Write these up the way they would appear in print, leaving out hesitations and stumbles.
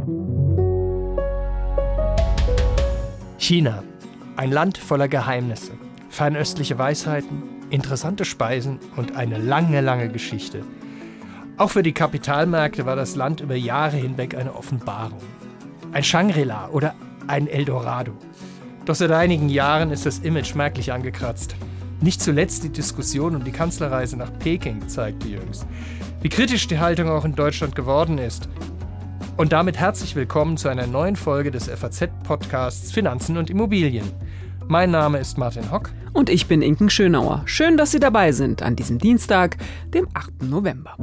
China, ein Land voller Geheimnisse, fernöstliche Weisheiten, interessante Speisen und eine lange, lange Geschichte. Auch für die Kapitalmärkte war das Land über Jahre hinweg eine Offenbarung. Ein Shangri-La oder ein Eldorado. Doch seit einigen Jahren ist das Image merklich angekratzt. Nicht zuletzt die Diskussion um die Kanzlerreise nach Peking zeigte jüngst, wie kritisch die Haltung auch in Deutschland geworden ist. Und damit herzlich willkommen zu einer neuen Folge des FAZ-Podcasts Finanzen und Immobilien. Mein Name ist Martin Hock. Und ich bin Inken Schönauer. Schön, dass Sie dabei sind an diesem Dienstag, dem 8. November.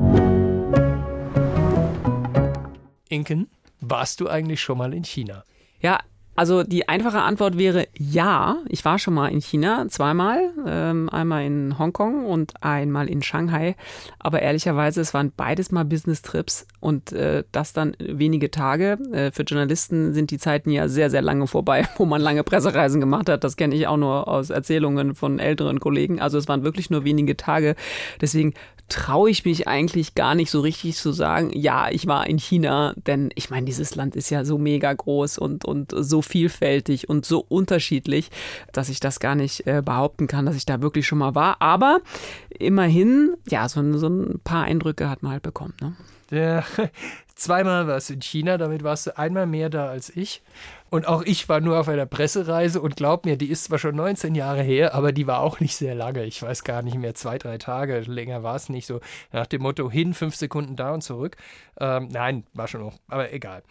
Inken, warst du eigentlich schon mal in China? Ja, also die einfache Antwort wäre ja. Ich war schon mal in China, zweimal. Einmal in Hongkong und einmal in Shanghai. Aber ehrlicherweise, es waren beides mal Business-Trips und das dann wenige Tage. Für Journalisten sind die Zeiten ja sehr, sehr lange vorbei, wo man lange Pressereisen gemacht hat. Das kenne ich auch nur aus Erzählungen von älteren Kollegen. Also es waren wirklich nur wenige Tage. Deswegen traue ich mich eigentlich gar nicht so richtig zu sagen, ja, ich war in China, denn ich meine, dieses Land ist ja so mega groß und so vielfältig und so unterschiedlich, dass ich das gar nicht behaupten kann, dass ich da wirklich schon mal war. Aber immerhin, ja, so ein paar Eindrücke hat man halt bekommen. Ne? Ja, zweimal warst du in China, damit warst du einmal mehr da als ich. Und auch ich war nur auf einer Pressereise und glaub mir, die ist zwar schon 19 Jahre her, aber die war auch nicht sehr lange. Ich weiß gar nicht mehr, 2-3 Tage, länger war es nicht so. Nach dem Motto hin, 5 Sekunden da und zurück. Nein, war schon noch, aber egal.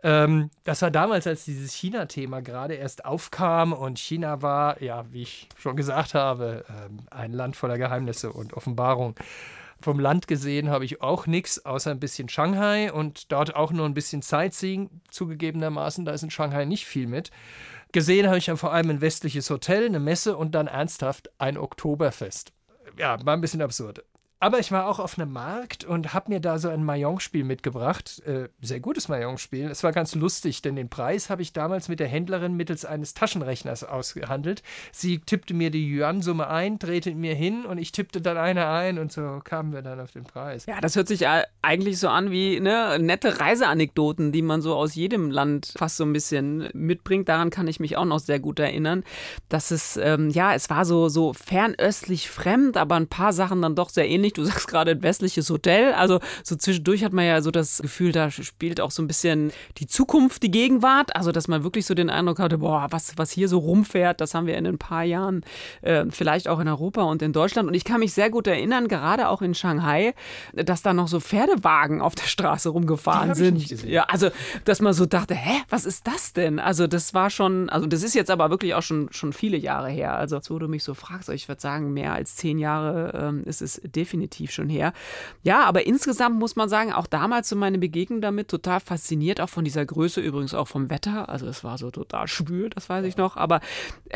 Das war damals, als dieses China-Thema gerade erst aufkam und China war, ja, wie ich schon gesagt habe, ein Land voller Geheimnisse und Offenbarung. Vom Land gesehen habe ich auch nichts, außer ein bisschen Shanghai und dort auch nur ein bisschen Sightseeing, zugegebenermaßen, da ist in Shanghai nicht viel mit. Gesehen habe ich dann vor allem ein westliches Hotel, eine Messe und dann ernsthaft ein Oktoberfest. Ja, war ein bisschen absurd. Aber ich war auch auf einem Markt und habe mir da so ein Mahjong-Spiel mitgebracht. Sehr gutes Mahjong-Spiel. Es war ganz lustig, denn den Preis habe ich damals mit der Händlerin mittels eines Taschenrechners ausgehandelt. Sie tippte mir die Yuan-Summe ein, drehte mir hin und ich tippte dann eine ein und so kamen wir dann auf den Preis. Ja, das hört sich eigentlich so an wie nette Reiseanekdoten, die man so aus jedem Land fast so ein bisschen mitbringt. Daran kann ich mich auch noch sehr gut erinnern, dass es, es war so fernöstlich fremd, aber ein paar Sachen dann doch sehr ähnlich. Du sagst gerade ein westliches Hotel, also so zwischendurch hat man ja so das Gefühl, da spielt auch so ein bisschen die Zukunft, die Gegenwart, also dass man wirklich so den Eindruck hatte, boah, was hier so rumfährt, das haben wir in ein paar Jahren vielleicht auch in Europa und in Deutschland und ich kann mich sehr gut erinnern, gerade auch in Shanghai, dass da noch so Pferdewagen auf der Straße rumgefahren sind. Ich nicht gesehen. Ja, also dass man so dachte, was ist das denn? Also das war schon, also das ist jetzt aber wirklich auch schon viele Jahre her, also wo du mich so fragst, ich würde sagen, mehr als 10 Jahre ist es definitiv schon her. Ja, aber insgesamt muss man sagen, auch damals so meine Begegnung damit, total fasziniert, auch von dieser Größe, übrigens auch vom Wetter. Also es war so total schwül, das weiß ich noch. Aber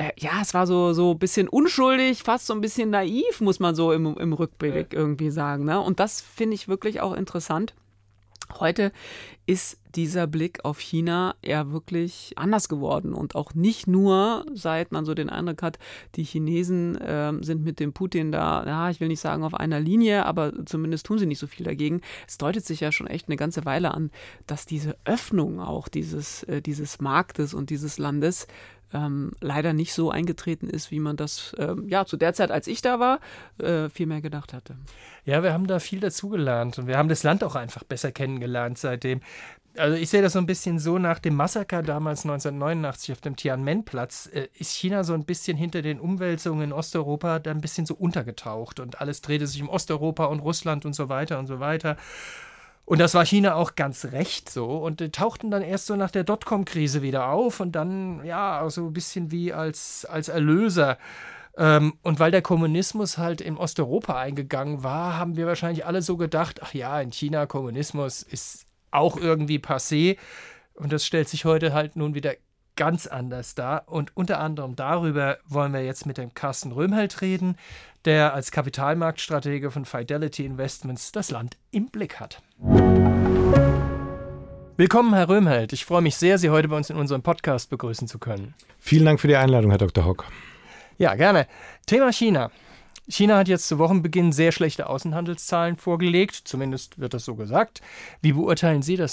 es war so ein bisschen unschuldig, fast so ein bisschen naiv, muss man so im Rückblick irgendwie sagen. Ne? Und das finde ich wirklich auch interessant. Heute ist dieser Blick auf China eher wirklich anders geworden und auch nicht nur, seit man so den Eindruck hat, die Chinesen sind mit dem Putin da, ja, ich will nicht sagen auf einer Linie, aber zumindest tun sie nicht so viel dagegen. Es deutet sich ja schon echt eine ganze Weile an, dass diese Öffnung auch dieses Marktes und dieses Landes leider nicht so eingetreten ist, wie man das zu der Zeit, als ich da war, viel mehr gedacht hatte. Ja, wir haben da viel dazugelernt und wir haben das Land auch einfach besser kennengelernt seitdem. Also ich sehe das so ein bisschen so, nach dem Massaker damals 1989 auf dem Tiananmen-Platz ist China so ein bisschen hinter den Umwälzungen in Osteuropa da ein bisschen so untergetaucht und alles drehte sich um Osteuropa und Russland und so weiter und so weiter. Und das war China auch ganz recht so und die tauchten dann erst so nach der Dotcom-Krise wieder auf und dann ja so ein bisschen wie als Erlöser. Und weil der Kommunismus halt in Osteuropa eingegangen war, haben wir wahrscheinlich alle so gedacht, ach ja, in China Kommunismus ist auch irgendwie passé. Und das stellt sich heute halt nun wieder ganz anders dar. Und unter anderem darüber wollen wir jetzt mit dem Carsten Röhmheld reden, der als Kapitalmarktstratege von Fidelity Investments das Land im Blick hat. Willkommen, Herr Röhmheld. Ich freue mich sehr, Sie heute bei uns in unserem Podcast begrüßen zu können. Vielen Dank für die Einladung, Herr Dr. Hock. Ja, gerne. Thema China. China hat jetzt zu Wochenbeginn sehr schlechte Außenhandelszahlen vorgelegt, zumindest wird das so gesagt. Wie beurteilen Sie das denn?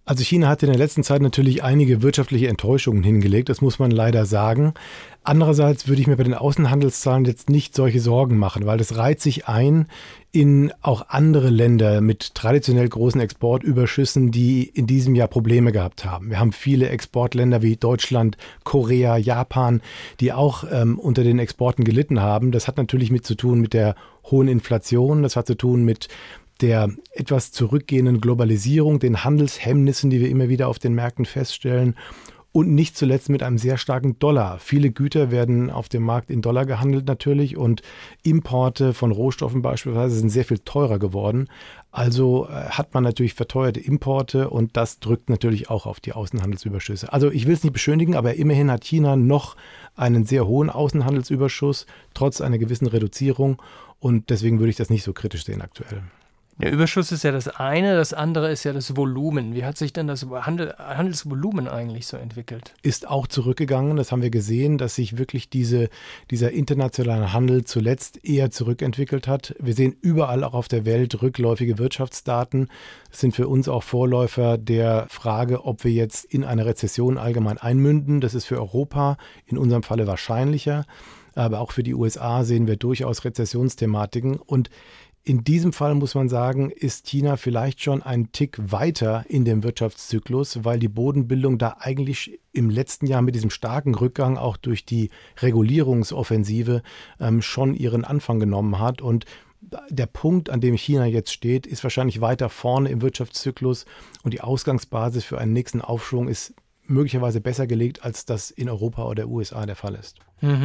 Also China hat in der letzten Zeit natürlich einige wirtschaftliche Enttäuschungen hingelegt, das muss man leider sagen. Andererseits würde ich mir bei den Außenhandelszahlen jetzt nicht solche Sorgen machen, weil das reiht sich ein in auch andere Länder mit traditionell großen Exportüberschüssen, die in diesem Jahr Probleme gehabt haben. Wir haben viele Exportländer wie Deutschland, Korea, Japan, die auch unter den Exporten gelitten haben. Das hat natürlich mit zu tun mit der hohen Inflation, das hat zu tun mit der etwas zurückgehenden Globalisierung, den Handelshemmnissen, die wir immer wieder auf den Märkten feststellen und nicht zuletzt mit einem sehr starken Dollar. Viele Güter werden auf dem Markt in Dollar gehandelt natürlich und Importe von Rohstoffen beispielsweise sind sehr viel teurer geworden. Also hat man natürlich verteuerte Importe und das drückt natürlich auch auf die Außenhandelsüberschüsse. Also ich will es nicht beschönigen, aber immerhin hat China noch einen sehr hohen Außenhandelsüberschuss, trotz einer gewissen Reduzierung und deswegen würde ich das nicht so kritisch sehen aktuell. Der Überschuss ist ja das eine, das andere ist ja das Volumen. Wie hat sich denn das Handelsvolumen eigentlich so entwickelt? Ist auch zurückgegangen, das haben wir gesehen, dass sich wirklich dieser internationale Handel zuletzt eher zurückentwickelt hat. Wir sehen überall auch auf der Welt rückläufige Wirtschaftsdaten. Das sind für uns auch Vorläufer der Frage, ob wir jetzt in eine Rezession allgemein einmünden. Das ist für Europa in unserem Falle wahrscheinlicher, aber auch für die USA sehen wir durchaus Rezessionsthematiken und in diesem Fall muss man sagen, ist China vielleicht schon einen Tick weiter in dem Wirtschaftszyklus, weil die Bodenbildung da eigentlich im letzten Jahr mit diesem starken Rückgang auch durch die Regulierungsoffensive schon ihren Anfang genommen hat. Und der Punkt, an dem China jetzt steht, ist wahrscheinlich weiter vorne im Wirtschaftszyklus und die Ausgangsbasis für einen nächsten Aufschwung ist möglicherweise besser gelegt, als das in Europa oder USA der Fall ist.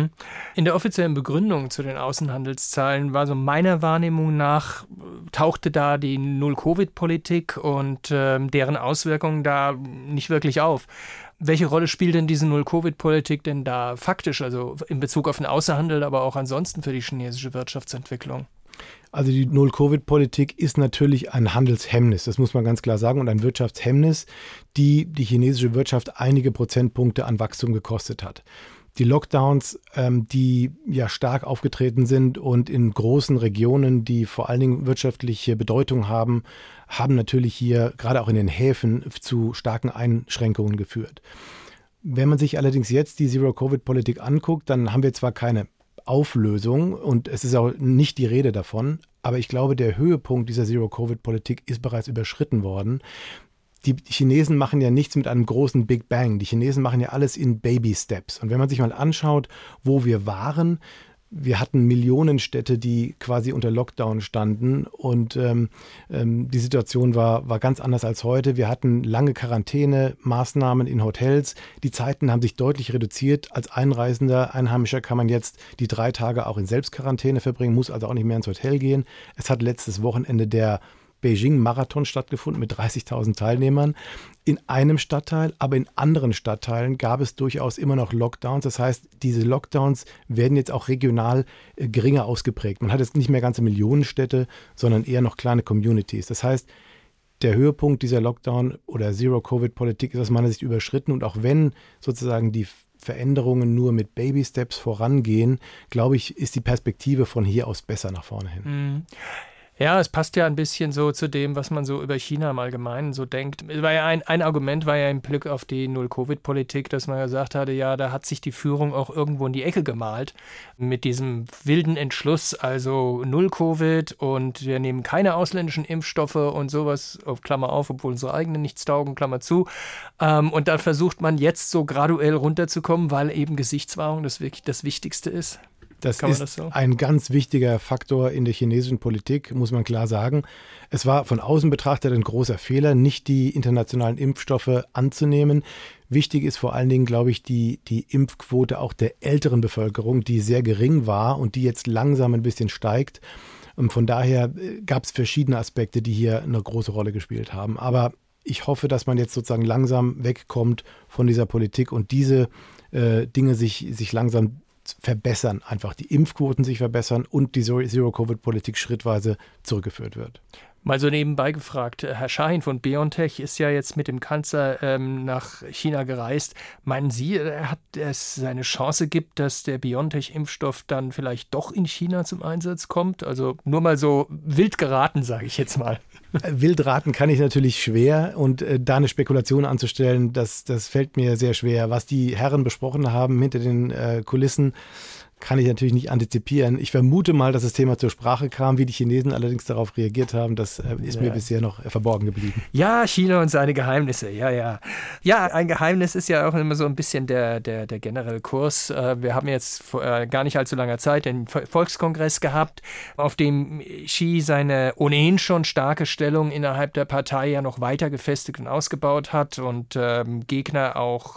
In der offiziellen Begründung zu den Außenhandelszahlen war so meiner Wahrnehmung nach, tauchte da die Null-Covid-Politik und deren Auswirkungen da nicht wirklich auf. Welche Rolle spielt denn diese Null-Covid-Politik denn da faktisch, also in Bezug auf den Außenhandel, aber auch ansonsten für die chinesische Wirtschaftsentwicklung? Also die Null-Covid-Politik ist natürlich ein Handelshemmnis, das muss man ganz klar sagen, und ein Wirtschaftshemmnis, die chinesische Wirtschaft einige Prozentpunkte an Wachstum gekostet hat. Die Lockdowns, die ja stark aufgetreten sind und in großen Regionen, die vor allen Dingen wirtschaftliche Bedeutung haben, haben natürlich hier gerade auch in den Häfen zu starken Einschränkungen geführt. Wenn man sich allerdings jetzt die Zero-Covid-Politik anguckt, dann haben wir zwar keine Auflösung und es ist auch nicht die Rede davon, aber ich glaube, der Höhepunkt dieser Zero-Covid-Politik ist bereits überschritten worden. Die Chinesen machen ja nichts mit einem großen Big Bang. Die Chinesen machen ja alles in Baby-Steps. Und wenn man sich mal anschaut, wo wir waren, wir hatten Millionenstädte, die quasi unter Lockdown standen und die Situation war ganz anders als heute. Wir hatten lange Quarantänemaßnahmen in Hotels. Die Zeiten haben sich deutlich reduziert. Als Einreisender, Einheimischer kann man jetzt die 3 Tage auch in Selbstquarantäne verbringen, muss also auch nicht mehr ins Hotel gehen. Es hat letztes Wochenende der Beijing-Marathon stattgefunden mit 30.000 Teilnehmern in einem Stadtteil, aber in anderen Stadtteilen gab es durchaus immer noch Lockdowns. Das heißt, diese Lockdowns werden jetzt auch regional geringer ausgeprägt. Man hat jetzt nicht mehr ganze Millionenstädte, sondern eher noch kleine Communities. Das heißt, der Höhepunkt dieser Lockdown- oder Zero-Covid-Politik ist aus meiner Sicht überschritten und auch wenn sozusagen die Veränderungen nur mit Baby-Steps vorangehen, glaube ich, ist die Perspektive von hier aus besser nach vorne hin. Ja, es passt ja ein bisschen so zu dem, was man so über China im Allgemeinen so denkt. War ja ein Argument war ja im Blick auf die Null-Covid-Politik, dass man gesagt hatte, ja, da hat sich die Führung auch irgendwo in die Ecke gemalt mit diesem wilden Entschluss, also Null-Covid und wir nehmen keine ausländischen Impfstoffe und sowas, auf Klammer auf, obwohl unsere eigenen nichts taugen, Klammer zu. Und da versucht man jetzt so graduell runterzukommen, weil eben Gesichtswahrung das wirklich das Wichtigste ist. Das ist ein ganz wichtiger Faktor in der chinesischen Politik, muss man klar sagen. Es war von außen betrachtet ein großer Fehler, nicht die internationalen Impfstoffe anzunehmen. Wichtig ist vor allen Dingen, glaube ich, die Impfquote auch der älteren Bevölkerung, die sehr gering war und die jetzt langsam ein bisschen steigt. Und von daher gab es verschiedene Aspekte, die hier eine große Rolle gespielt haben. Aber ich hoffe, dass man jetzt sozusagen langsam wegkommt von dieser Politik und diese Dinge sich langsam verbessern, einfach die Impfquoten sich verbessern und die Zero-Covid-Politik schrittweise zurückgeführt wird. Mal so nebenbei gefragt, Herr Schahin von BioNTech ist ja jetzt mit dem Kanzler nach China gereist. Meinen Sie, hat es eine Chance gibt, dass der BioNTech-Impfstoff dann vielleicht doch in China zum Einsatz kommt? Also nur mal so wild geraten, sage ich jetzt mal. Wild raten kann ich natürlich schwer und da eine Spekulation anzustellen, das fällt mir sehr schwer. Was die Herren besprochen haben hinter den Kulissen, kann ich natürlich nicht antizipieren. Ich vermute mal, dass das Thema zur Sprache kam. Wie die Chinesen allerdings darauf reagiert haben, das ist mir bisher noch verborgen geblieben. Ja, China und seine Geheimnisse, ja. Ja, ein Geheimnis ist ja auch immer so ein bisschen der generelle Kurs. Wir haben jetzt vor gar nicht allzu langer Zeit den Volkskongress gehabt, auf dem Xi seine ohnehin schon starke Stellung innerhalb der Partei ja noch weiter gefestigt und ausgebaut hat und Gegner auch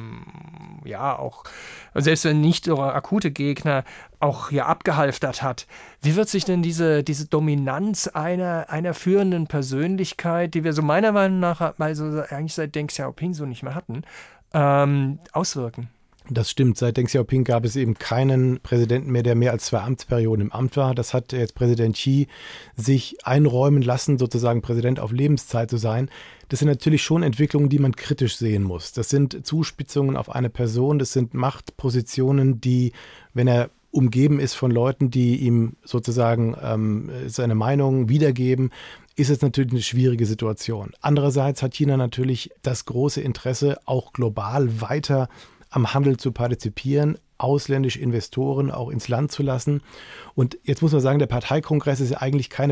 selbst wenn nicht so akute Gegner auch hier abgehalftert hat. Wie wird sich denn diese Dominanz einer führenden Persönlichkeit, die wir so meiner Meinung nach also eigentlich seit Deng Xiaoping so nicht mehr hatten, auswirken? Das stimmt. Seit Deng Xiaoping gab es eben keinen Präsidenten mehr, der mehr als 2 Amtsperioden im Amt war. Das hat jetzt Präsident Xi sich einräumen lassen, sozusagen Präsident auf Lebenszeit zu sein. Das sind natürlich schon Entwicklungen, die man kritisch sehen muss. Das sind Zuspitzungen auf eine Person, das sind Machtpositionen, die, wenn er umgeben ist von Leuten, die ihm sozusagen seine Meinung wiedergeben, ist es natürlich eine schwierige Situation. Andererseits hat China natürlich das große Interesse, auch global weiter am Handel zu partizipieren, ausländische Investoren auch ins Land zu lassen. Und jetzt muss man sagen, der Parteikongress ist ja eigentlich keine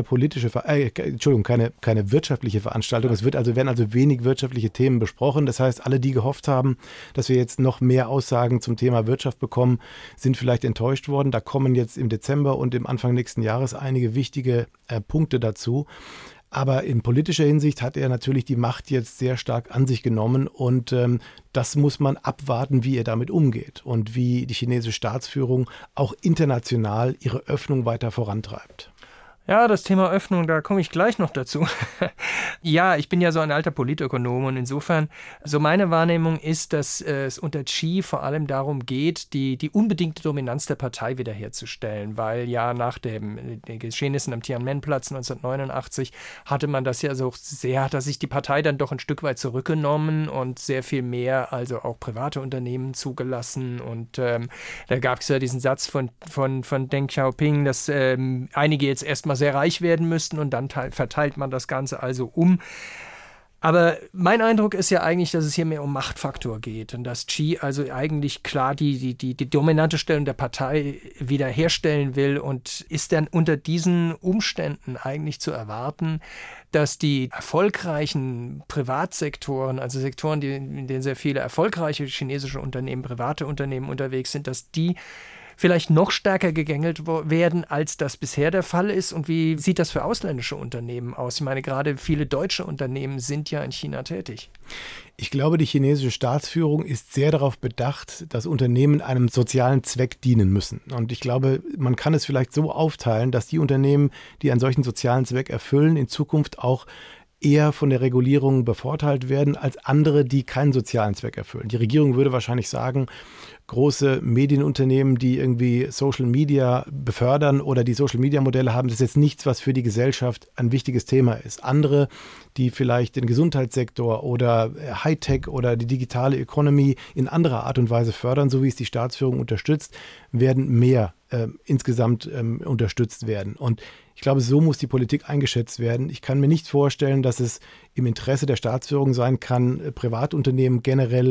keine wirtschaftliche Veranstaltung. Es werden also wenig wirtschaftliche Themen besprochen. Das heißt, alle, die gehofft haben, dass wir jetzt noch mehr Aussagen zum Thema Wirtschaft bekommen, sind vielleicht enttäuscht worden. Da kommen jetzt im Dezember und im Anfang nächsten Jahres einige wichtige Punkte dazu. Aber in politischer Hinsicht hat er natürlich die Macht jetzt sehr stark an sich genommen und das muss man abwarten, wie er damit umgeht und wie die chinesische Staatsführung auch international ihre Öffnung weiter vorantreibt. Ja, das Thema Öffnung, da komme ich gleich noch dazu. Ja, ich bin ja so ein alter Politökonom und insofern, so meine Wahrnehmung ist, dass es unter Xi vor allem darum geht, die unbedingte Dominanz der Partei wiederherzustellen, weil ja nach den Geschehnissen am Tiananmen-Platz 1989 hatte man das ja so sehr, hat sich die Partei dann doch ein Stück weit zurückgenommen und sehr viel mehr, also auch private Unternehmen zugelassen und da gab es ja diesen Satz von Deng Xiaoping, dass einige jetzt erstmal sehr reich werden müssten und dann verteilt man das Ganze also um. Aber mein Eindruck ist ja eigentlich, dass es hier mehr um Machtfaktor geht und dass Xi also eigentlich klar die dominante Stellung der Partei wiederherstellen will und ist dann unter diesen Umständen eigentlich zu erwarten, dass die erfolgreichen Privatsektoren, also Sektoren, in denen sehr viele erfolgreiche chinesische Unternehmen, private Unternehmen unterwegs sind, dass die vielleicht noch stärker gegängelt werden, als das bisher der Fall ist? Und wie sieht das für ausländische Unternehmen aus? Ich meine, gerade viele deutsche Unternehmen sind ja in China tätig. Ich glaube, die chinesische Staatsführung ist sehr darauf bedacht, dass Unternehmen einem sozialen Zweck dienen müssen. Und ich glaube, man kann es vielleicht so aufteilen, dass die Unternehmen, die einen solchen sozialen Zweck erfüllen, in Zukunft auch eher von der Regulierung bevorteilt werden als andere, die keinen sozialen Zweck erfüllen. Die Regierung würde wahrscheinlich sagen, große Medienunternehmen, die irgendwie Social Media befördern oder die Social Media Modelle haben, das ist jetzt nichts, was für die Gesellschaft ein wichtiges Thema ist. Andere, die vielleicht den Gesundheitssektor oder Hightech oder die digitale Economy in anderer Art und Weise fördern, so wie es die Staatsführung unterstützt, werden mehr insgesamt unterstützt werden. Und ich glaube, so muss die Politik eingeschätzt werden. Ich kann mir nicht vorstellen, dass es im Interesse der Staatsführung sein kann, Privatunternehmen generell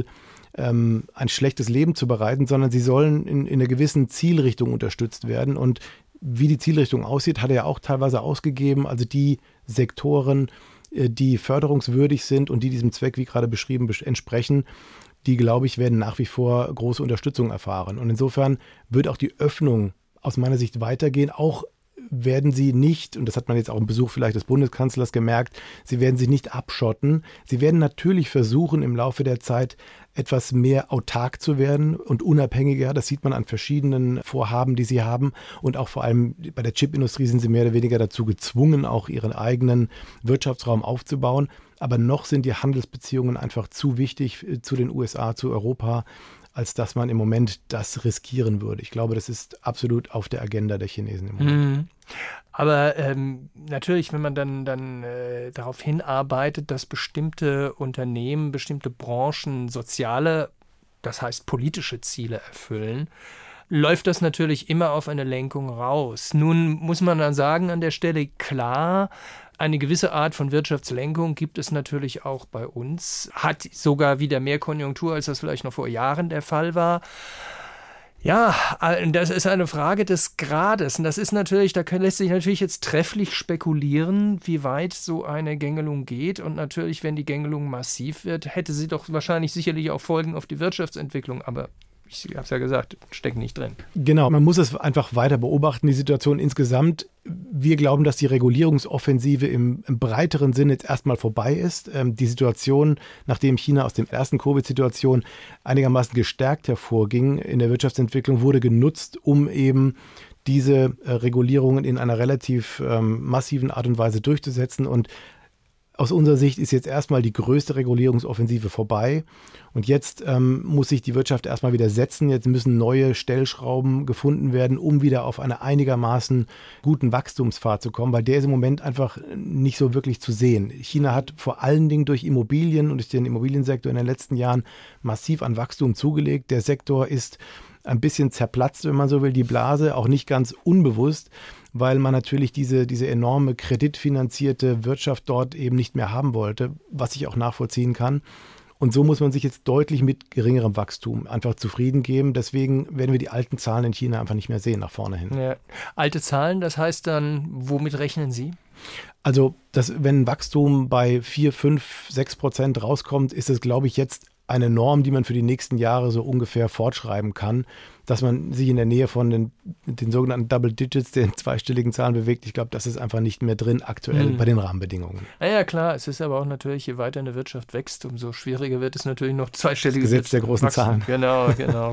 ein schlechtes Leben zu bereiten, sondern sie sollen in einer gewissen Zielrichtung unterstützt werden. Und wie die Zielrichtung aussieht, hat er ja auch teilweise ausgegeben. Also die Sektoren, die förderungswürdig sind und die diesem Zweck, wie gerade beschrieben, entsprechen, die, glaube ich, werden nach wie vor große Unterstützung erfahren. Und insofern wird auch die Öffnung aus meiner Sicht weitergehen. Auch werden sie nicht, und das hat man jetzt auch im Besuch vielleicht des Bundeskanzlers gemerkt, sie werden sich nicht abschotten. Sie werden natürlich versuchen, im Laufe der Zeit etwas mehr autark zu werden und unabhängiger. Das sieht man an verschiedenen Vorhaben, die sie haben. Und auch vor allem bei der Chipindustrie sind sie mehr oder weniger dazu gezwungen, auch ihren eigenen Wirtschaftsraum aufzubauen. Aber noch sind die Handelsbeziehungen einfach zu wichtig zu den USA, zu Europa, als dass man im Moment das riskieren würde. Ich glaube, das ist absolut auf der Agenda der Chinesen im Moment. Aber natürlich, wenn man dann darauf hinarbeitet, dass bestimmte Unternehmen, bestimmte Branchen soziale, das heißt politische Ziele erfüllen, läuft das natürlich immer auf eine Lenkung raus. Nun muss man dann sagen, an der Stelle klar, eine gewisse Art von Wirtschaftslenkung gibt es natürlich auch bei uns, hat sogar wieder mehr Konjunktur, als das vielleicht noch vor Jahren der Fall war. Ja, das ist eine Frage des Grades. Und das ist natürlich, lässt sich natürlich jetzt trefflich spekulieren, wie weit so eine Gängelung geht. Und natürlich, wenn die Gängelung massiv wird, hätte sie doch wahrscheinlich sicherlich auch Folgen auf die Wirtschaftsentwicklung. Aber ich habe es ja gesagt, steckt nicht drin. Genau, man muss es einfach weiter beobachten, die Situation insgesamt. Wir glauben, dass die Regulierungsoffensive im breiteren Sinne jetzt erstmal vorbei ist. Die Situation, nachdem China aus der ersten Covid-Situation einigermaßen gestärkt hervorging in der Wirtschaftsentwicklung, wurde genutzt, um eben diese Regulierungen in einer relativ massiven Art und Weise durchzusetzen. Und aus unserer Sicht ist jetzt erstmal die größte Regulierungsoffensive vorbei und jetzt muss sich die Wirtschaft erstmal wieder setzen. Jetzt müssen neue Stellschrauben gefunden werden, um wieder auf einen einigermaßen guten Wachstumspfad zu kommen, weil der ist im Moment einfach nicht so wirklich zu sehen. China hat vor allen Dingen durch Immobilien und durch den Immobiliensektor in den letzten Jahren massiv an Wachstum zugelegt. Der Sektor ist ein bisschen zerplatzt, wenn man so will, die Blase, auch nicht ganz unbewusst, weil man natürlich diese enorme kreditfinanzierte Wirtschaft dort eben nicht mehr haben wollte, was ich auch nachvollziehen kann. Und so muss man sich jetzt deutlich mit geringerem Wachstum einfach zufrieden geben. Deswegen werden wir die alten Zahlen in China einfach nicht mehr sehen nach vorne hin. Ja. Alte Zahlen, das heißt dann, womit rechnen Sie? Also, wenn Wachstum bei 4, 5, 6% rauskommt, ist es, glaube ich, jetzt eine Norm, die man für die nächsten Jahre so ungefähr fortschreiben kann, dass man sich in der Nähe von den sogenannten Double Digits, den zweistelligen Zahlen bewegt. Ich glaube, das ist einfach nicht mehr drin aktuell bei den Rahmenbedingungen. Ja, klar, es ist aber auch natürlich, je weiter eine Wirtschaft wächst, umso schwieriger wird es natürlich noch zweistellige Gesetz der großen Zahlen. Genau.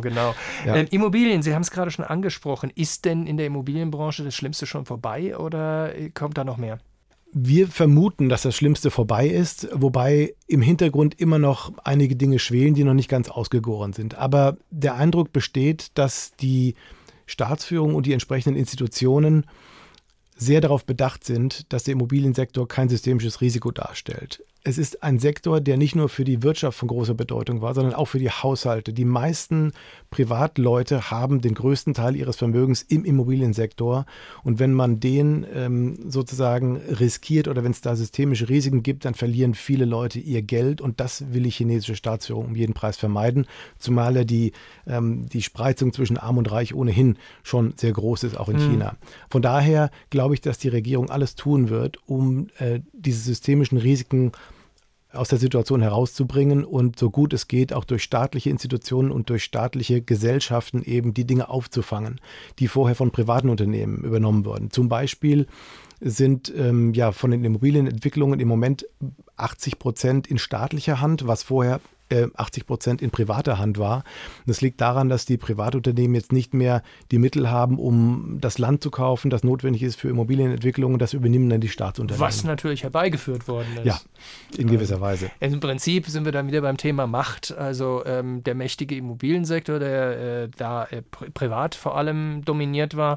Ja. Immobilien, Sie haben es gerade schon angesprochen. Ist denn in der Immobilienbranche das Schlimmste schon vorbei oder kommt da noch mehr? Wir vermuten, dass das Schlimmste vorbei ist, wobei im Hintergrund immer noch einige Dinge schwelen, die noch nicht ganz ausgegoren sind. Aber der Eindruck besteht, dass die Staatsführung und die entsprechenden Institutionen sehr darauf bedacht sind, dass der Immobiliensektor kein systemisches Risiko darstellt. Es ist ein Sektor, der nicht nur für die Wirtschaft von großer Bedeutung war, sondern auch für die Haushalte. Die meisten Privatleute haben den größten Teil ihres Vermögens im Immobiliensektor. Und wenn man den sozusagen riskiert oder wenn es da systemische Risiken gibt, dann verlieren viele Leute ihr Geld. Und das will die chinesische Staatsführung um jeden Preis vermeiden. Zumal ja die Spreizung zwischen Arm und Reich ohnehin schon sehr groß ist, auch in China. Von daher glaube ich, dass die Regierung alles tun wird, um diese systemischen Risiken aus der Situation herauszubringen und so gut es geht auch durch staatliche Institutionen und durch staatliche Gesellschaften eben die Dinge aufzufangen, die vorher von privaten Unternehmen übernommen wurden. Zum Beispiel sind von den Immobilienentwicklungen im Moment 80% in staatlicher Hand, was vorher 80% in privater Hand war. Das liegt daran, dass die Privatunternehmen jetzt nicht mehr die Mittel haben, um das Land zu kaufen, das notwendig ist für Immobilienentwicklung, und das übernehmen dann die Staatsunternehmen. Was natürlich herbeigeführt worden ist. Ja, in gewisser Weise. Im Prinzip sind wir dann wieder beim Thema Macht. Also der mächtige Immobiliensektor, der privat vor allem dominiert war,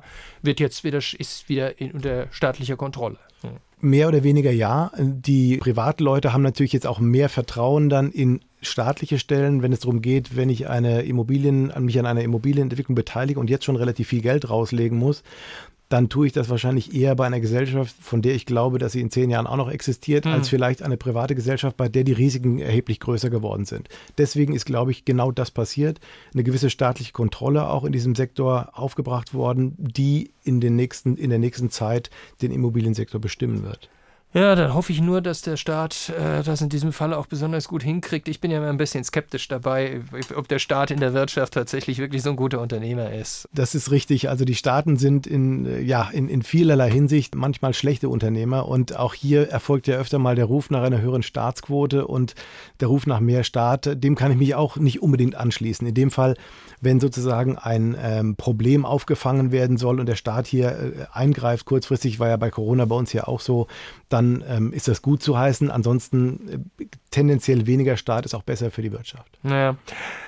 ist wieder unter staatlicher Kontrolle. Mehr oder weniger ja. Die Privatleute haben natürlich jetzt auch mehr Vertrauen dann in staatliche Stellen, wenn es darum geht, wenn ich mich an einer Immobilienentwicklung beteilige und jetzt schon relativ viel Geld rauslegen muss, dann tue ich das wahrscheinlich eher bei einer Gesellschaft, von der ich glaube, dass sie in 10 Jahren auch noch existiert, als vielleicht eine private Gesellschaft, bei der die Risiken erheblich größer geworden sind. Deswegen ist, glaube ich, genau das passiert. Eine gewisse staatliche Kontrolle auch in diesem Sektor aufgebracht worden, die in der nächsten Zeit den Immobiliensektor bestimmen wird. Ja, dann hoffe ich nur, dass der Staat das in diesem Fall auch besonders gut hinkriegt. Ich bin ja immer ein bisschen skeptisch dabei, ob der Staat in der Wirtschaft tatsächlich wirklich so ein guter Unternehmer ist. Das ist richtig. Also die Staaten sind in vielerlei Hinsicht manchmal schlechte Unternehmer. Und auch hier erfolgt ja öfter mal der Ruf nach einer höheren Staatsquote und der Ruf nach mehr Staat. Dem kann ich mich auch nicht unbedingt anschließen. In dem Fall, wenn sozusagen ein Problem aufgefangen werden soll und der Staat hier eingreift, kurzfristig war ja bei Corona bei uns ja auch so, dann ist das gut zu heißen. Ansonsten tendenziell weniger Staat ist auch besser für die Wirtschaft. Naja.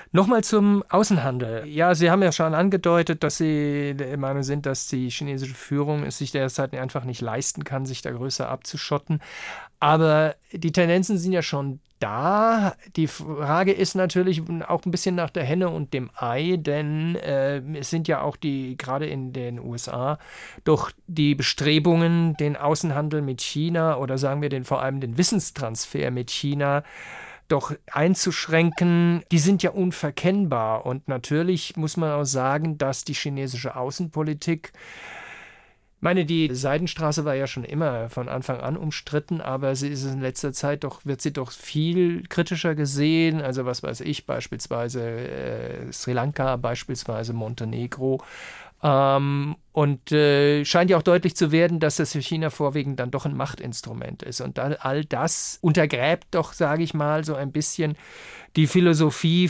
Nochmal zum Außenhandel. Ja, Sie haben ja schon angedeutet, dass Sie der Meinung sind, dass die chinesische Führung es sich derzeit einfach nicht leisten kann, sich da größer abzuschotten. Aber die Tendenzen sind ja schon da. Die Frage ist natürlich auch ein bisschen nach der Henne und dem Ei, denn es sind ja auch gerade in den USA, doch die Bestrebungen, den Außenhandel mit China oder sagen wir vor allem den Wissenstransfer mit China doch einzuschränken, die sind ja unverkennbar. Und natürlich muss man auch sagen, dass die chinesische Außenpolitik, die Seidenstraße war ja schon immer von Anfang an umstritten, aber sie ist in letzter Zeit wird sie doch viel kritischer gesehen. Also was weiß ich, beispielsweise Sri Lanka, beispielsweise Montenegro. Und scheint ja auch deutlich zu werden, dass das für China vorwiegend dann doch ein Machtinstrument ist. Und all das untergräbt doch, sage ich mal, so ein bisschen die Philosophie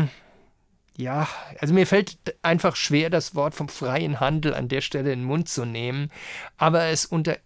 also mir fällt einfach schwer, das Wort vom freien Handel an der Stelle in den Mund zu nehmen, aber es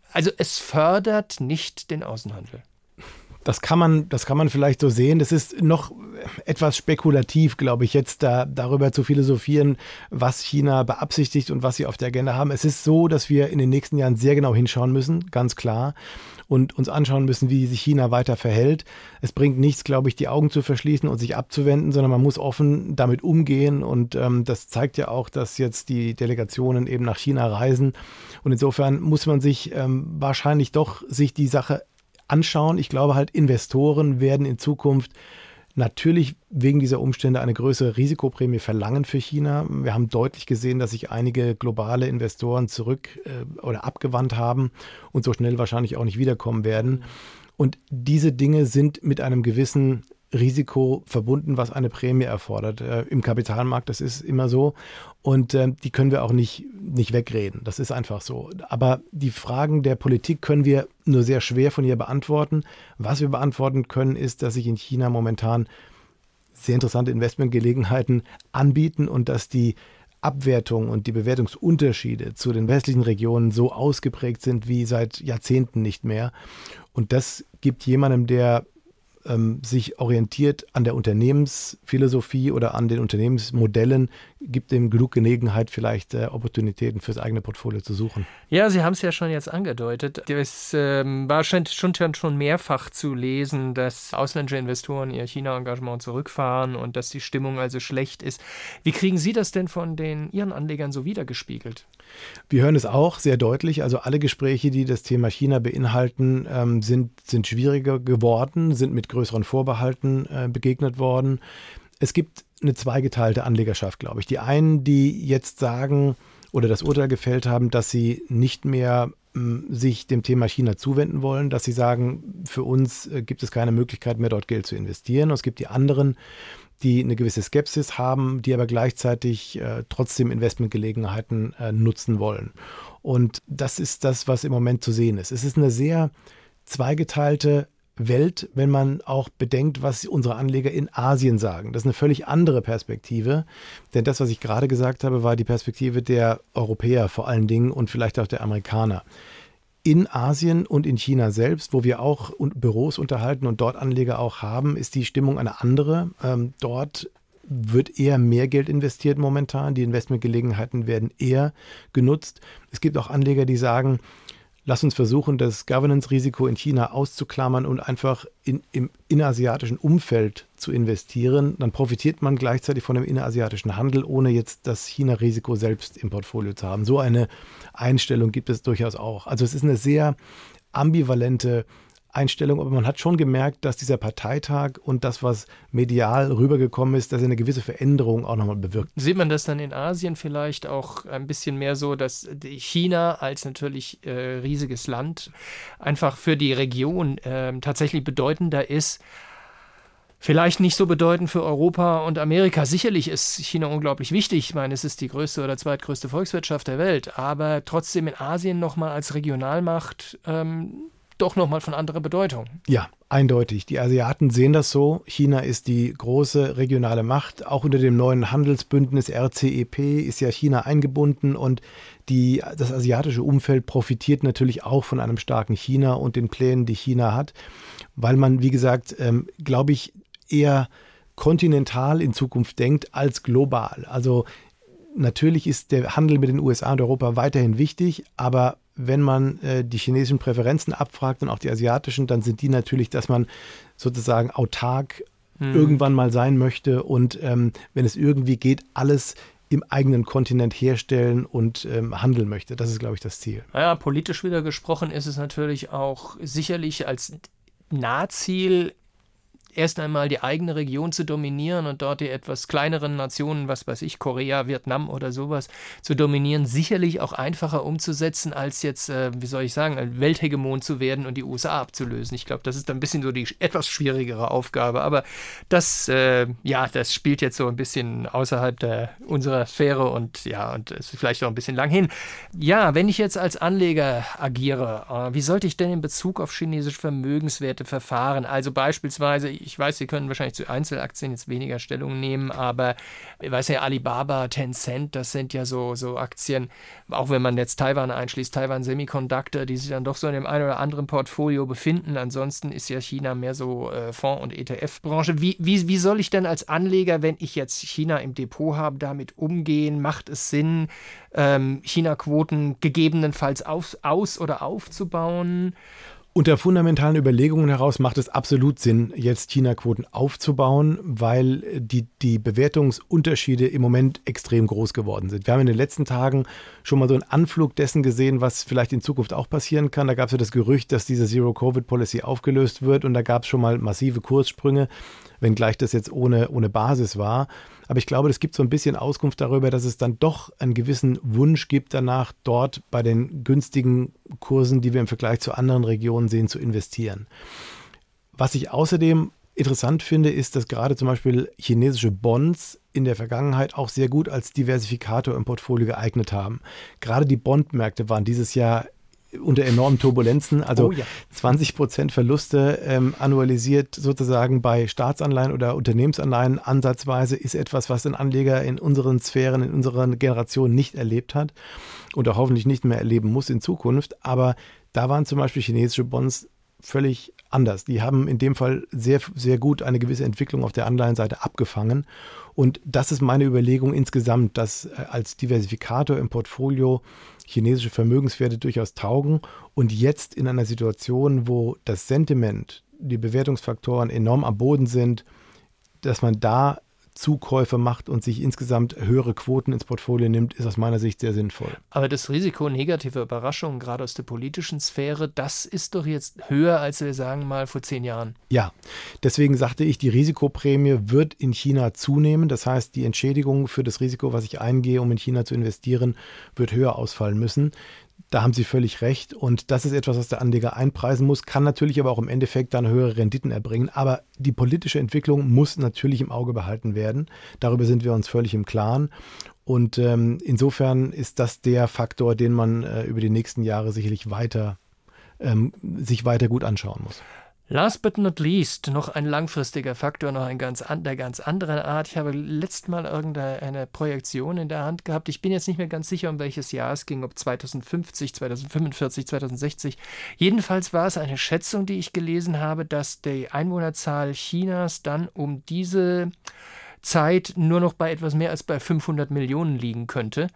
fördert nicht den Außenhandel. Das kann man vielleicht so sehen. Das ist noch etwas spekulativ, glaube ich, jetzt darüber zu philosophieren, was China beabsichtigt und was sie auf der Agenda haben. Es ist so, dass wir in den nächsten Jahren sehr genau hinschauen müssen, ganz klar, und uns anschauen müssen, wie sich China weiter verhält. Es bringt nichts, glaube ich, die Augen zu verschließen und sich abzuwenden, sondern man muss offen damit umgehen. Und das zeigt ja auch, dass jetzt die Delegationen eben nach China reisen. Und insofern muss man sich wahrscheinlich doch sich die Sache anschauen. Ich glaube halt, Investoren werden in Zukunft natürlich wegen dieser Umstände eine größere Risikoprämie verlangen für China. Wir haben deutlich gesehen, dass sich einige globale Investoren zurück oder abgewandt haben und so schnell wahrscheinlich auch nicht wiederkommen werden. Und diese Dinge sind mit einem gewissen Risiko verbunden, was eine Prämie erfordert. Im Kapitalmarkt, das ist immer so. Und die können wir auch nicht wegreden. Das ist einfach so. Aber die Fragen der Politik können wir nur sehr schwer von ihr beantworten. Was wir beantworten können, ist, dass sich in China momentan sehr interessante Investmentgelegenheiten anbieten und dass die Abwertung und die Bewertungsunterschiede zu den westlichen Regionen so ausgeprägt sind wie seit Jahrzehnten nicht mehr. Und das gibt jemandem, der sich orientiert an der Unternehmensphilosophie oder an den Unternehmensmodellen, gibt dem genug Gelegenheit, vielleicht Opportunitäten fürs eigene Portfolio zu suchen. Ja, Sie haben es ja schon jetzt angedeutet. Es war schon mehrfach zu lesen, dass ausländische Investoren ihr China-Engagement zurückfahren und dass die Stimmung also schlecht ist. Wie kriegen Sie das denn von Ihren Anlegern so wiedergespiegelt? Wir hören es auch sehr deutlich. Also alle Gespräche, die das Thema China beinhalten, sind schwieriger geworden, sind mit größeren Vorbehalten begegnet worden. Es gibt eine zweigeteilte Anlegerschaft, glaube ich. Die einen, die jetzt sagen oder das Urteil gefällt haben, dass sie nicht mehr sich dem Thema China zuwenden wollen, dass sie sagen, für uns gibt es keine Möglichkeit mehr, dort Geld zu investieren. Und es gibt die anderen, die eine gewisse Skepsis haben, die aber gleichzeitig trotzdem Investmentgelegenheiten nutzen wollen. Und das ist das, was im Moment zu sehen ist. Es ist eine sehr zweigeteilte Welt, wenn man auch bedenkt, was unsere Anleger in Asien sagen. Das ist eine völlig andere Perspektive, denn das, was ich gerade gesagt habe, war die Perspektive der Europäer vor allen Dingen und vielleicht auch der Amerikaner. In Asien und in China selbst, wo wir auch Büros unterhalten und dort Anleger auch haben, ist die Stimmung eine andere. Dort wird eher mehr Geld investiert momentan. Die Investmentgelegenheiten werden eher genutzt. Es gibt auch Anleger, die sagen, lass uns versuchen, das Governance-Risiko in China auszuklammern und einfach im innerasiatischen Umfeld zu investieren. Dann profitiert man gleichzeitig von dem innerasiatischen Handel, ohne jetzt das China-Risiko selbst im Portfolio zu haben. So eine Einstellung gibt es durchaus auch. Also es ist eine sehr ambivalente Einstellung, aber man hat schon gemerkt, dass dieser Parteitag und das, was medial rübergekommen ist, dass er eine gewisse Veränderung auch nochmal bewirkt. Sieht man das dann in Asien vielleicht auch ein bisschen mehr so, dass China als natürlich riesiges Land einfach für die Region tatsächlich bedeutender ist? Vielleicht nicht so bedeutend für Europa und Amerika. Sicherlich ist China unglaublich wichtig. Ich meine, es ist die größte oder zweitgrößte Volkswirtschaft der Welt. Aber trotzdem in Asien nochmal als Regionalmacht doch nochmal von anderer Bedeutung. Ja, eindeutig. Die Asiaten sehen das so. China ist die große regionale Macht. Auch unter dem neuen Handelsbündnis RCEP ist ja China eingebunden und das asiatische Umfeld profitiert natürlich auch von einem starken China und den Plänen, die China hat, weil man, wie gesagt, glaube ich, eher kontinental in Zukunft denkt als global. Also natürlich ist der Handel mit den USA und Europa weiterhin wichtig, aber wenn man die chinesischen Präferenzen abfragt und auch die asiatischen, dann sind die natürlich, dass man sozusagen autark irgendwann mal sein möchte und wenn es irgendwie geht, alles im eigenen Kontinent herstellen und handeln möchte. Das ist, glaube ich, das Ziel. Naja, politisch wieder gesprochen ist es natürlich auch sicherlich als Nahziel, erst einmal die eigene Region zu dominieren und dort die etwas kleineren Nationen, was weiß ich, Korea, Vietnam oder sowas, zu dominieren, sicherlich auch einfacher umzusetzen, als jetzt, wie soll ich sagen, ein Welthegemon zu werden und die USA abzulösen. Ich glaube, das ist dann ein bisschen so die etwas schwierigere Aufgabe, aber das spielt jetzt so ein bisschen außerhalb unserer Sphäre und es ist vielleicht auch ein bisschen lang hin. Ja, wenn ich jetzt als Anleger agiere, wie sollte ich denn in Bezug auf chinesische Vermögenswerte verfahren? Also beispielsweise, ich weiß, Sie können wahrscheinlich zu Einzelaktien jetzt weniger Stellung nehmen, aber ich weiß ja, Alibaba, Tencent, das sind ja so Aktien, auch wenn man jetzt Taiwan einschließt, Taiwan Semiconductor, die sich dann doch so in dem einen oder anderen Portfolio befinden. Ansonsten ist ja China mehr so Fonds- und ETF-Branche. Wie soll ich denn als Anleger, wenn ich jetzt China im Depot habe, damit umgehen? Macht es Sinn, China-Quoten gegebenenfalls aus- oder aufzubauen? Unter fundamentalen Überlegungen heraus macht es absolut Sinn, jetzt China-Quoten aufzubauen, weil die Bewertungsunterschiede im Moment extrem groß geworden sind. Wir haben in den letzten Tagen schon mal so einen Anflug dessen gesehen, was vielleicht in Zukunft auch passieren kann. Da gab es ja das Gerücht, dass diese Zero-Covid-Policy aufgelöst wird und da gab es schon mal massive Kurssprünge, wenngleich das jetzt ohne Basis war. Aber ich glaube, es gibt so ein bisschen Auskunft darüber, dass es dann doch einen gewissen Wunsch gibt danach, dort bei den günstigen Kursen, die wir im Vergleich zu anderen Regionen sehen, zu investieren. Was ich außerdem interessant finde, ist, dass gerade zum Beispiel chinesische Bonds in der Vergangenheit auch sehr gut als Diversifikator im Portfolio geeignet haben. Gerade die Bondmärkte waren dieses Jahr unter enormen Turbulenzen, also 20% Verluste annualisiert sozusagen bei Staatsanleihen oder Unternehmensanleihen ansatzweise ist etwas, was ein Anleger in unseren Sphären, in unserer Generation nicht erlebt hat und auch hoffentlich nicht mehr erleben muss in Zukunft. Aber da waren zum Beispiel chinesische Bonds völlig anders. Die haben in dem Fall sehr, sehr gut eine gewisse Entwicklung auf der Anleihenseite abgefangen. Und das ist meine Überlegung insgesamt, dass als Diversifikator im Portfolio chinesische Vermögenswerte durchaus taugen. Und jetzt in einer Situation, wo das Sentiment, die Bewertungsfaktoren enorm am Boden sind, dass man da Zukäufe macht und sich insgesamt höhere Quoten ins Portfolio nimmt, ist aus meiner Sicht sehr sinnvoll. Aber das Risiko negativer Überraschungen, gerade aus der politischen Sphäre, das ist doch jetzt höher, als wir sagen mal vor 10 Jahren. Ja, deswegen sagte ich, die Risikoprämie wird in China zunehmen. Das heißt, die Entschädigung für das Risiko, was ich eingehe, um in China zu investieren, wird höher ausfallen müssen. Da haben Sie völlig recht und das ist etwas, was der Anleger einpreisen muss, kann natürlich aber auch im Endeffekt dann höhere Renditen erbringen. Aber die politische Entwicklung muss natürlich im Auge behalten werden. Darüber sind wir uns völlig im Klaren. Und insofern ist das der Faktor, den man über die nächsten Jahre sicherlich sich weiter gut anschauen muss. Last but not least, noch ein langfristiger Faktor, noch der ganz anderen Art. Ich habe letztes Mal irgendeine Projektion in der Hand gehabt. Ich bin jetzt nicht mehr ganz sicher, um welches Jahr es ging, ob 2050, 2045, 2060. Jedenfalls war es eine Schätzung, die ich gelesen habe, dass die Einwohnerzahl Chinas dann um diese Zeit nur noch bei etwas mehr als bei 500 Millionen liegen könnte.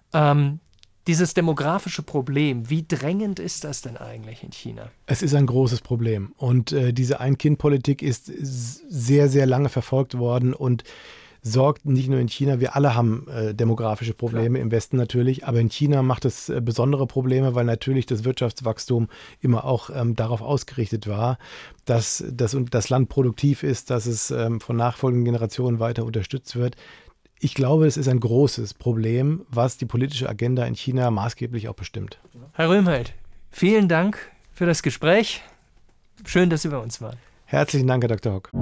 Dieses demografische Problem, wie drängend ist das denn eigentlich in China? Es ist ein großes Problem und diese Ein-Kind-Politik ist sehr, sehr lange verfolgt worden und sorgt nicht nur in China, wir alle haben demografische Probleme im Westen natürlich, aber in China macht es besondere Probleme, weil natürlich das Wirtschaftswachstum immer auch darauf ausgerichtet war, dass das Land produktiv ist, dass es von nachfolgenden Generationen weiter unterstützt wird. Ich glaube, es ist ein großes Problem, was die politische Agenda in China maßgeblich auch bestimmt. Herr Röhmheld, vielen Dank für das Gespräch. Schön, dass Sie bei uns waren. Herzlichen Dank, Herr Dr. Hock.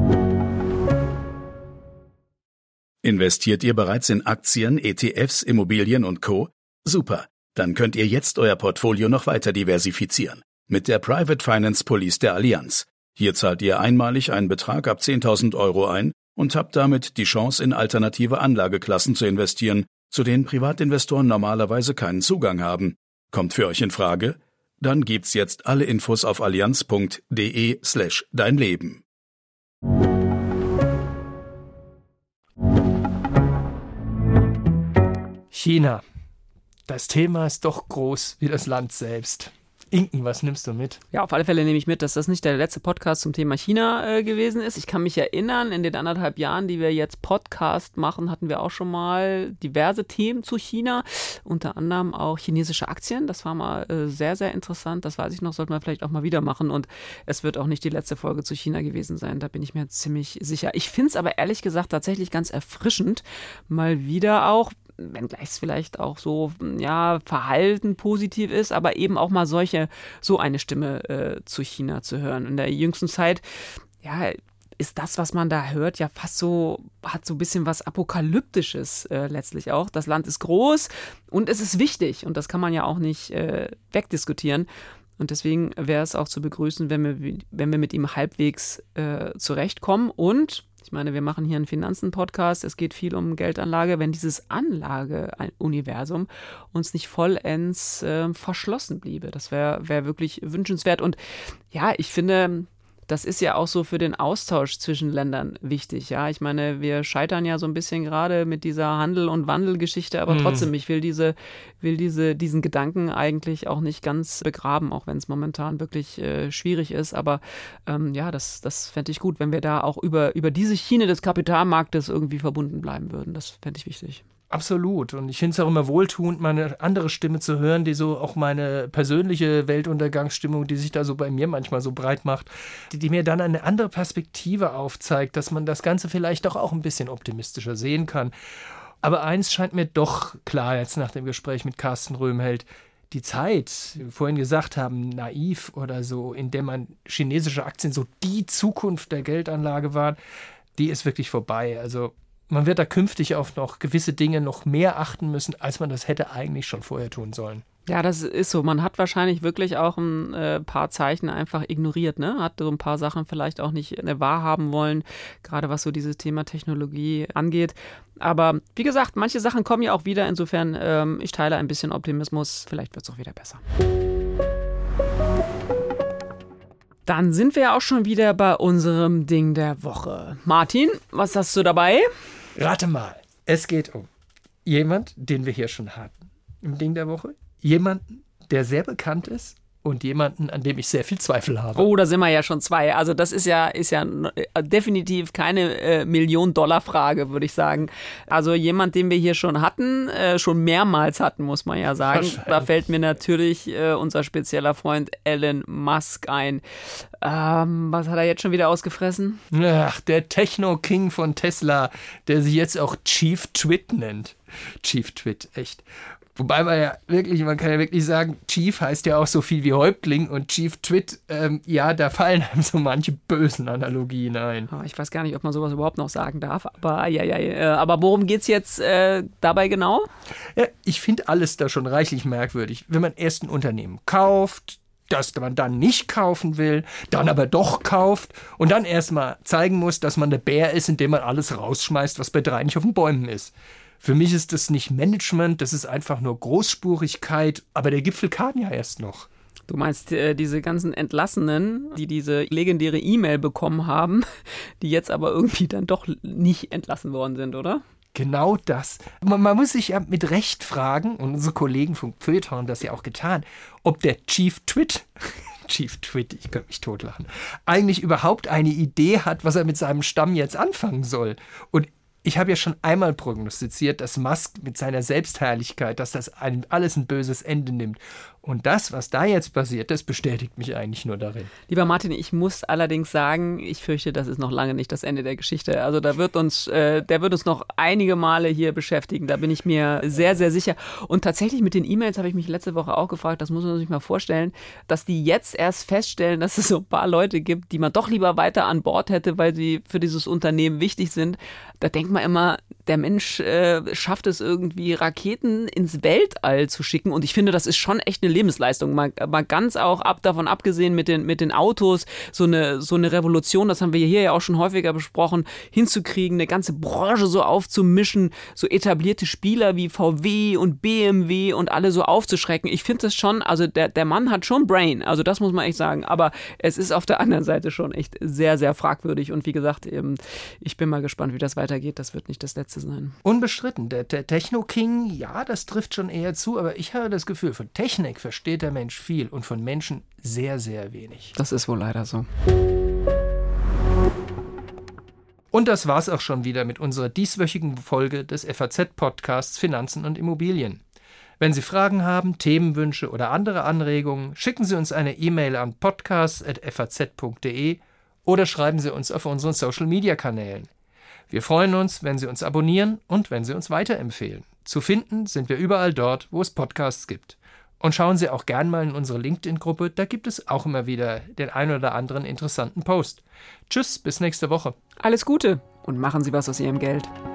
Investiert ihr bereits in Aktien, ETFs, Immobilien und Co.? Super, dann könnt ihr jetzt euer Portfolio noch weiter diversifizieren. Mit der Private Finance Police der Allianz. Hier zahlt ihr einmalig einen Betrag ab 10.000 € ein und habt damit die Chance, in alternative Anlageklassen zu investieren, zu denen Privatinvestoren normalerweise keinen Zugang haben. Kommt für euch in Frage? Dann gibt's jetzt alle Infos auf allianz.de/deinleben. China. Das Thema ist doch groß wie das Land selbst. Inken, was nimmst du mit? Ja, auf alle Fälle nehme ich mit, dass das nicht der letzte Podcast zum Thema China gewesen ist. Ich kann mich erinnern, in den 1,5 Jahren, die wir jetzt Podcast machen, hatten wir auch schon mal diverse Themen zu China, unter anderem auch chinesische Aktien. Das war mal sehr, sehr interessant. Das weiß ich noch, sollten wir vielleicht auch mal wieder machen. Und es wird auch nicht die letzte Folge zu China gewesen sein. Da bin ich mir ziemlich sicher. Ich finde es aber ehrlich gesagt tatsächlich ganz erfrischend, mal wieder auch, wenngleich es vielleicht auch so, ja, verhalten positiv ist, aber eben auch mal so eine Stimme zu China zu hören. In der jüngsten Zeit, ja, ist das, was man da hört, ja fast so, hat so ein bisschen was Apokalyptisches letztlich auch. Das Land ist groß und es ist wichtig und das kann man ja auch nicht wegdiskutieren. Und deswegen wäre es auch zu begrüßen, wenn wir mit ihm halbwegs zurechtkommen. Und ich meine, wir machen hier einen Finanzen-Podcast, es geht viel um Geldanlage, wenn dieses Anlageuniversum uns nicht vollends verschlossen bliebe. Das wäre wirklich wünschenswert. Und ja, ich finde, das ist ja auch so für den Austausch zwischen Ländern wichtig. Ja, ich meine, wir scheitern ja so ein bisschen gerade mit dieser Handel- und Wandelgeschichte, aber trotzdem, ich will diesen Gedanken eigentlich auch nicht ganz begraben, auch wenn es momentan wirklich schwierig ist. Aber ja, das fände ich gut, wenn wir da auch über diese Schiene des Kapitalmarktes irgendwie verbunden bleiben würden. Das fände ich wichtig. Absolut. Und ich finde es auch immer wohltuend, mal eine andere Stimme zu hören, die so auch meine persönliche Weltuntergangsstimmung, die sich da so bei mir manchmal so breit macht, die mir dann eine andere Perspektive aufzeigt, dass man das Ganze vielleicht doch auch ein bisschen optimistischer sehen kann. Aber eins scheint mir doch klar jetzt nach dem Gespräch mit Carsten Röhmheld: Die Zeit, wie wir vorhin gesagt haben, naiv oder so, in der man chinesische Aktien so die Zukunft der Geldanlage waren, die ist wirklich vorbei. Also man wird da künftig auf noch gewisse Dinge noch mehr achten müssen, als man das hätte eigentlich schon vorher tun sollen. Ja, das ist so. Man hat wahrscheinlich wirklich auch ein paar Zeichen einfach ignoriert, ne? Hat so ein paar Sachen vielleicht auch nicht wahrhaben wollen, gerade was so dieses Thema Technologie angeht. Aber wie gesagt, manche Sachen kommen ja auch wieder. Insofern, ich teile ein bisschen Optimismus. Vielleicht wird es auch wieder besser. Dann sind wir ja auch schon wieder bei unserem Ding der Woche. Martin, was hast du dabei? Rate mal, es geht um jemand, den wir hier schon hatten im Ding der Woche, jemanden, der sehr bekannt ist und jemanden, an dem ich sehr viel Zweifel habe. Oh, da sind wir ja schon zwei. Also das ist ja definitiv keine Million-Dollar-Frage, würde ich sagen. Also jemand, den wir hier schon hatten, schon mehrmals hatten, muss man ja sagen. Da fällt mir natürlich unser spezieller Freund Elon Musk ein. Was hat er jetzt schon wieder ausgefressen? Ach, der Techno-King von Tesla, der sich jetzt auch Chief Twit nennt. Chief Twit, echt. Wobei man kann ja wirklich sagen, Chief heißt ja auch so viel wie Häuptling und Chief Twit, ja, da fallen einem so manche bösen Analogien ein. Ich weiß gar nicht, ob man sowas überhaupt noch sagen darf, aber aber worum geht's jetzt dabei genau? Ja, ich finde alles da schon reichlich merkwürdig. Wenn man erst ein Unternehmen kauft, das man dann nicht kaufen will, dann aber doch kauft und dann erstmal zeigen muss, dass man der Bär ist, indem man alles rausschmeißt, was bei 3 nicht auf den Bäumen ist. Für mich ist das nicht Management, das ist einfach nur Großspurigkeit, aber der Gipfel kam ja erst noch. Du meinst diese ganzen Entlassenen, die diese legendäre E-Mail bekommen haben, die jetzt aber irgendwie dann doch nicht entlassen worden sind, oder? Genau das. Man muss sich ja mit Recht fragen, und unsere Kollegen vom Feuilleton haben das ja auch getan, ob der Chief Twit, ich könnte mich totlachen, eigentlich überhaupt eine Idee hat, was er mit seinem Stamm jetzt anfangen soll. Und ich habe ja schon einmal prognostiziert, dass Musk mit seiner Selbstherrlichkeit, dass das alles ein böses Ende nimmt. Und das, was da jetzt passiert, das bestätigt mich eigentlich nur darin. Lieber Martin, ich muss allerdings sagen, ich fürchte, das ist noch lange nicht das Ende der Geschichte. Also der wird uns noch einige Male hier beschäftigen, da bin ich mir sehr, sehr sicher. Und tatsächlich mit den E-Mails habe ich mich letzte Woche auch gefragt, das muss man sich mal vorstellen, dass die jetzt erst feststellen, dass es so ein paar Leute gibt, die man doch lieber weiter an Bord hätte, weil sie für dieses Unternehmen wichtig sind. Da denkt man immer, der Mensch schafft es irgendwie, Raketen ins Weltall zu schicken. Und ich finde, das ist schon echt eine Lebensleistung. Mal ganz auch davon abgesehen mit den Autos, so eine Revolution, das haben wir hier ja auch schon häufiger besprochen, hinzukriegen, eine ganze Branche so aufzumischen, so etablierte Spieler wie VW und BMW und alle so aufzuschrecken. Ich finde das schon, also der Mann hat schon Brain, also das muss man echt sagen. Aber es ist auf der anderen Seite schon echt sehr, sehr fragwürdig. Und wie gesagt, ich bin mal gespannt, wie das weitergeht. Das wird nicht das letzte Spitze sein. Unbestritten. Der Techno-King, ja, das trifft schon eher zu, aber ich habe das Gefühl, von Technik versteht der Mensch viel und von Menschen sehr, sehr wenig. Das ist wohl leider so. Und das war's auch schon wieder mit unserer dieswöchigen Folge des FAZ-Podcasts Finanzen und Immobilien. Wenn Sie Fragen haben, Themenwünsche oder andere Anregungen, schicken Sie uns eine E-Mail an podcast@faz.de oder schreiben Sie uns auf unseren Social-Media-Kanälen. Wir freuen uns, wenn Sie uns abonnieren und wenn Sie uns weiterempfehlen. Zu finden sind wir überall dort, wo es Podcasts gibt. Und schauen Sie auch gern mal in unsere LinkedIn-Gruppe, da gibt es auch immer wieder den ein oder anderen interessanten Post. Tschüss, bis nächste Woche. Alles Gute und machen Sie was aus Ihrem Geld.